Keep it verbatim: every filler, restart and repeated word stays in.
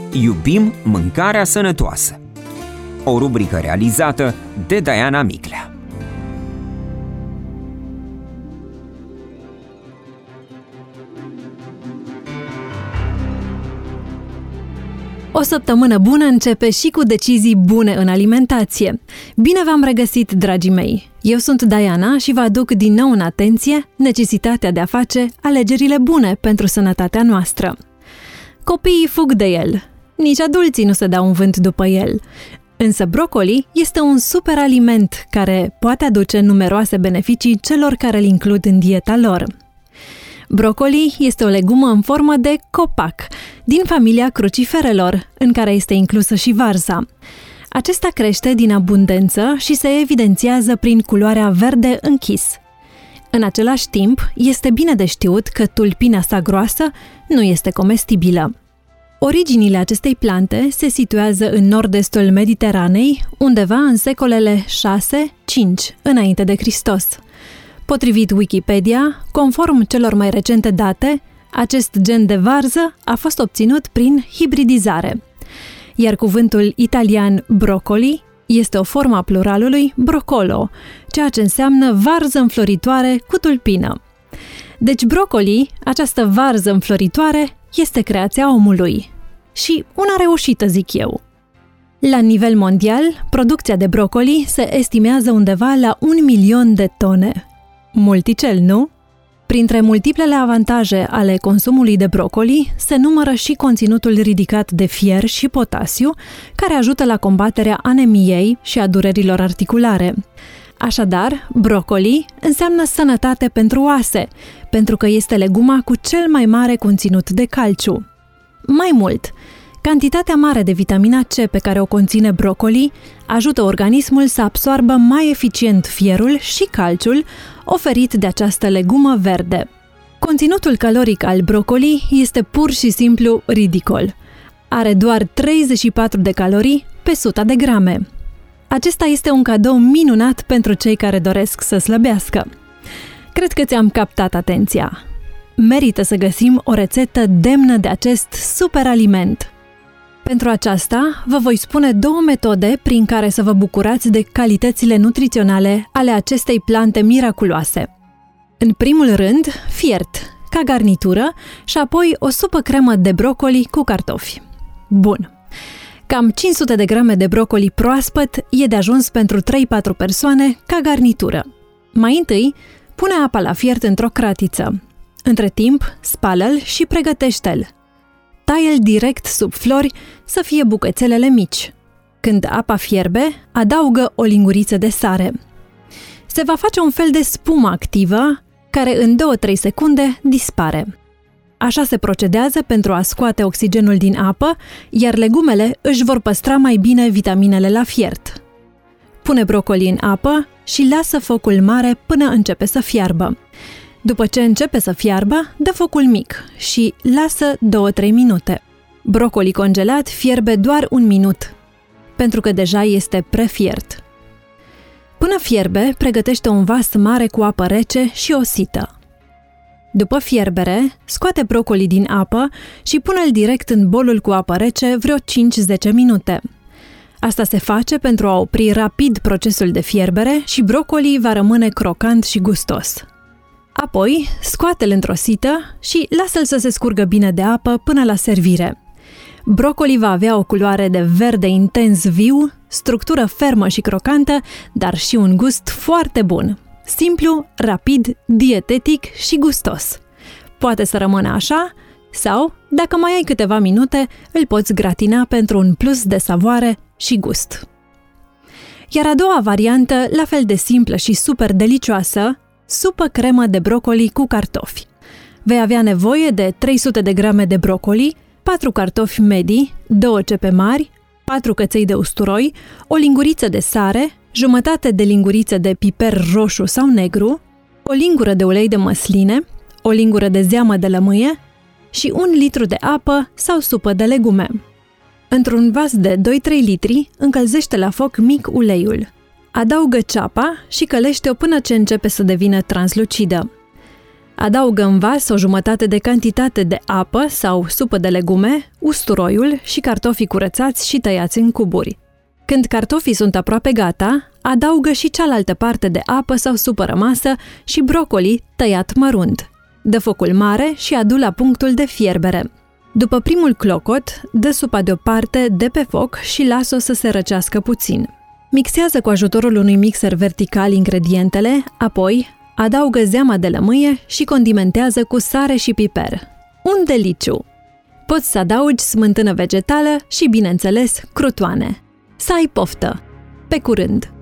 Iubim mâncarea sănătoasă. O rubrică realizată de Diana Miclea. O săptămână bună începe și cu decizii bune în alimentație. Bine v-am regăsit, dragii mei! Eu sunt Diana și vă aduc din nou în atenție necesitatea de a face alegerile bune pentru sănătatea noastră. Copiii fug de el. Nici adulții nu se dau un vânt după el. Însă brocoli este un super aliment care poate aduce numeroase beneficii celor care îl includ în dieta lor. Brocoli este o legumă în formă de copac, din familia cruciferelor, în care este inclusă și varza. Acesta crește din abundență și se evidențiază prin culoarea verde închis. În același timp, este bine de știut că tulpina sa groasă nu este comestibilă. Originile acestei plante se situează în nord-estul Mediteranei, undeva în secolele șase cinci înainte de Hristos. Potrivit Wikipedia, conform celor mai recente date, acest gen de varză a fost obținut prin hibridizare. Iar cuvântul italian broccoli este o formă a pluralului broccolo, ceea ce înseamnă varză înfloritoare cu tulpină. Deci broccoli, această varză înfloritoare, este creația omului. Și una reușită, zic eu. La nivel mondial, producția de broccoli se estimează undeva la un milion de tone. Multicel, nu? Printre multiplele avantaje ale consumului de broccoli se numără și conținutul ridicat de fier și potasiu, care ajută la combaterea anemiei și a durerilor articulare. Așadar, broccoli înseamnă sănătate pentru oase, pentru că este leguma cu cel mai mare conținut de calciu. Mai mult, cantitatea mare de vitamina C pe care o conține broccoli ajută organismul să absoarbă mai eficient fierul și calciul oferit de această legumă verde. Conținutul caloric al broccoli este pur și simplu ridicol. Are doar treizeci și patru de calorii pe sută de grame. Acesta este un cadou minunat pentru cei care doresc să slăbească. Cred că ți-am captat atenția. Merită să găsim o rețetă demnă de acest super aliment. Pentru aceasta, vă voi spune două metode prin care să vă bucurați de calitățile nutriționale ale acestei plante miraculoase. În primul rând, fiert, ca garnitură, și apoi o supă cremă de broccoli cu cartofi. Bun! Cam cinci sute de grame de broccoli proaspăt e de ajuns pentru trei patru persoane ca garnitură. Mai întâi, pune apa la fiert într-o cratiță. Între timp, spală-l și pregătește-l. Tai-l direct sub flori să fie bucățelele mici. Când apa fierbe, adaugă o linguriță de sare. Se va face un fel de spumă activă, care în două-trei secunde dispare. Așa se procedează pentru a scoate oxigenul din apă, iar legumele își vor păstra mai bine vitaminele la fiert. Pune broccoli în apă și lasă focul mare până începe să fiarbă. După ce începe să fiarbă, dă focul mic și lasă două-trei minute. Broccoli congelat fierbe doar un minut, pentru că deja este prefiert. Până fierbe, pregătește un vas mare cu apă rece și o sită. După fierbere, scoate broccoli din apă și pune-l direct în bolul cu apă rece vreo cinci-zece minute. Asta se face pentru a opri rapid procesul de fierbere și broccoli va rămâne crocant și gustos. Apoi, scoate-l într-o sită și lasă-l să se scurgă bine de apă până la servire. Broccoli va avea o culoare de verde intens viu, structură fermă și crocantă, dar și un gust foarte bun. Simplu, rapid, dietetic și gustos. Poate să rămână așa sau, dacă mai ai câteva minute, îl poți gratina pentru un plus de savoare și gust. Iar a doua variantă, la fel de simplă și super delicioasă, supă cremă de broccoli cu cartofi. Vei avea nevoie de trei sute de grame de broccoli, patru cartofi medii, două cepe mari, patru căței de usturoi, o linguriță de sare, jumătate de linguriță de piper roșu sau negru, o lingură de ulei de măsline, o lingură de zeamă de lămâie și un litru de apă sau supă de legume. Într-un vas de doi-trei litri, încălzește la foc mic uleiul. Adaugă ceapa și călește-o până ce începe să devină translucidă. Adaugă în vas o jumătate de cantitate de apă sau supă de legume, usturoiul și cartofii curățați și tăiați în cuburi. Când cartofii sunt aproape gata, adaugă și cealaltă parte de apă sau supă rămasă și brocoli tăiat mărunt. Dă focul mare și adu la punctul de fierbere. După primul clocot, dă supa deoparte de pe foc și lasă-o să se răcească puțin. Mixează cu ajutorul unui mixer vertical ingredientele, apoi adaugă zeama de lămâie și condimentează cu sare și piper. Un deliciu! Poți să adaugi smântână vegetală și, bineînțeles, crutoane. Să ai poftă! Pe curând!